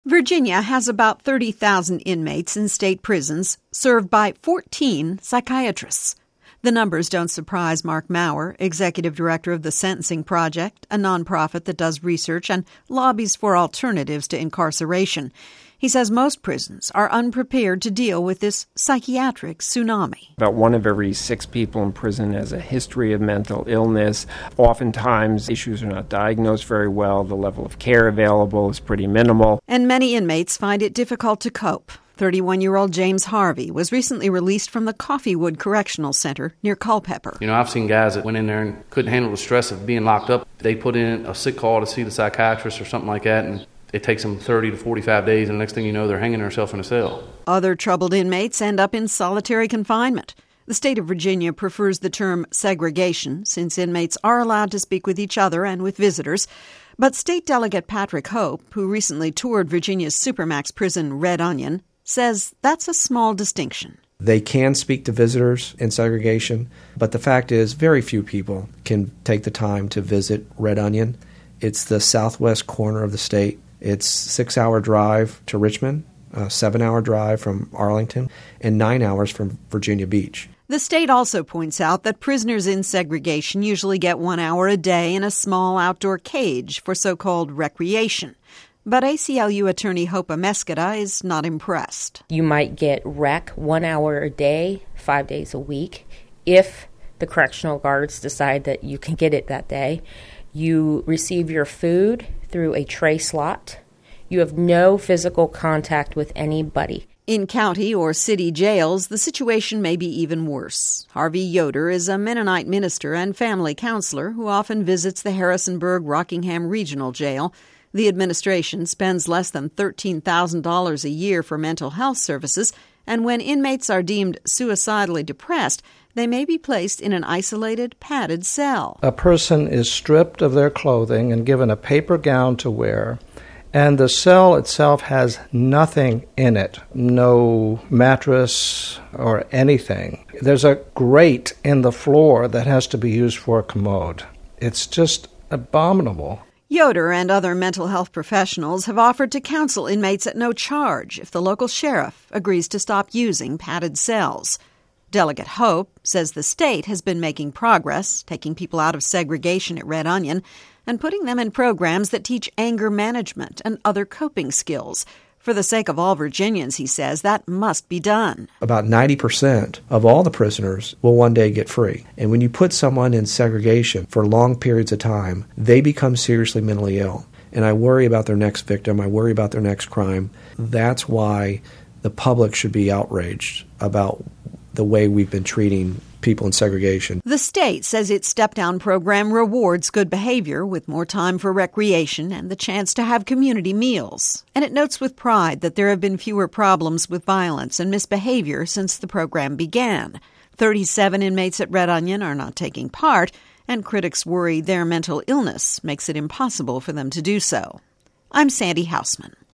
Virginia has about 30,000 inmates in state prisons, served by 14 psychiatrists. The numbers don't surprise Mark Maurer, executive director of the Sentencing Project, a nonprofit that does research and lobbies for alternatives to incarceration. He says most prisons are unprepared to deal with this psychiatric tsunami. About 1 of every 6 people in prison has a history of mental illness. Oftentimes, issues are not diagnosed very well. The level of care available is pretty minimal. And many inmates find it difficult to cope. 31-year-old James Harvey was recently released from the Coffeewood Correctional Center near Culpeper. I've seen guys that went in there and couldn't handle the stress of being locked up. They put in a sick call to see the psychiatrist or something like that, and it takes them 30 to 45 days, and the next thing you know, they're hanging themselves in a cell. Other troubled inmates end up in solitary confinement. The state of Virginia prefers the term segregation, since inmates are allowed to speak with each other and with visitors. But State Delegate Patrick Hope, who recently toured Virginia's Supermax prison Red Onion, says that's a small distinction. They can speak to visitors in segregation, but the fact is very few people can take the time to visit Red Onion. It's the southwest corner of the state. It's a 6-hour drive to Richmond, a 7-hour drive from Arlington, and 9 hours from Virginia Beach. The state also points out that prisoners in segregation usually get 1 hour a day in a small outdoor cage for so-called recreation. But ACLU attorney Hope Amescada is not impressed. You might get rec 1 hour a day, 5 days a week, if the correctional guards decide that you can get it that day. You receive your food through a tray slot. You have no physical contact with anybody. In county or city jails, the situation may be even worse. Harvey Yoder is a Mennonite minister and family counselor who often visits the Harrisonburg-Rockingham Regional Jail. The administration spends less than $13,000 a year for mental health services, and when inmates are deemed suicidally depressed, they may be placed in an isolated, padded cell. A person is stripped of their clothing and given a paper gown to wear, and the cell itself has nothing in it, no mattress or anything. There's a grate in the floor that has to be used for a commode. It's just abominable. Yoder and other mental health professionals have offered to counsel inmates at no charge if the local sheriff agrees to stop using padded cells. Delegate Hope says the state has been making progress, taking people out of segregation at Red Onion and putting them in programs that teach anger management and other coping skills. For the sake of all Virginians, he says, that must be done. About 90% of all the prisoners will one day get free. And when you put someone in segregation for long periods of time, they become seriously mentally ill. And I worry about their next victim. I worry about their next crime. That's why the public should be outraged about the way we've been treating people in segregation. The state says its step-down program rewards good behavior with more time for recreation and the chance to have community meals. And it notes with pride that there have been fewer problems with violence and misbehavior since the program began. 37 inmates at Red Onion are not taking part, and critics worry their mental illness makes it impossible for them to do so. I'm Sandy Hausman.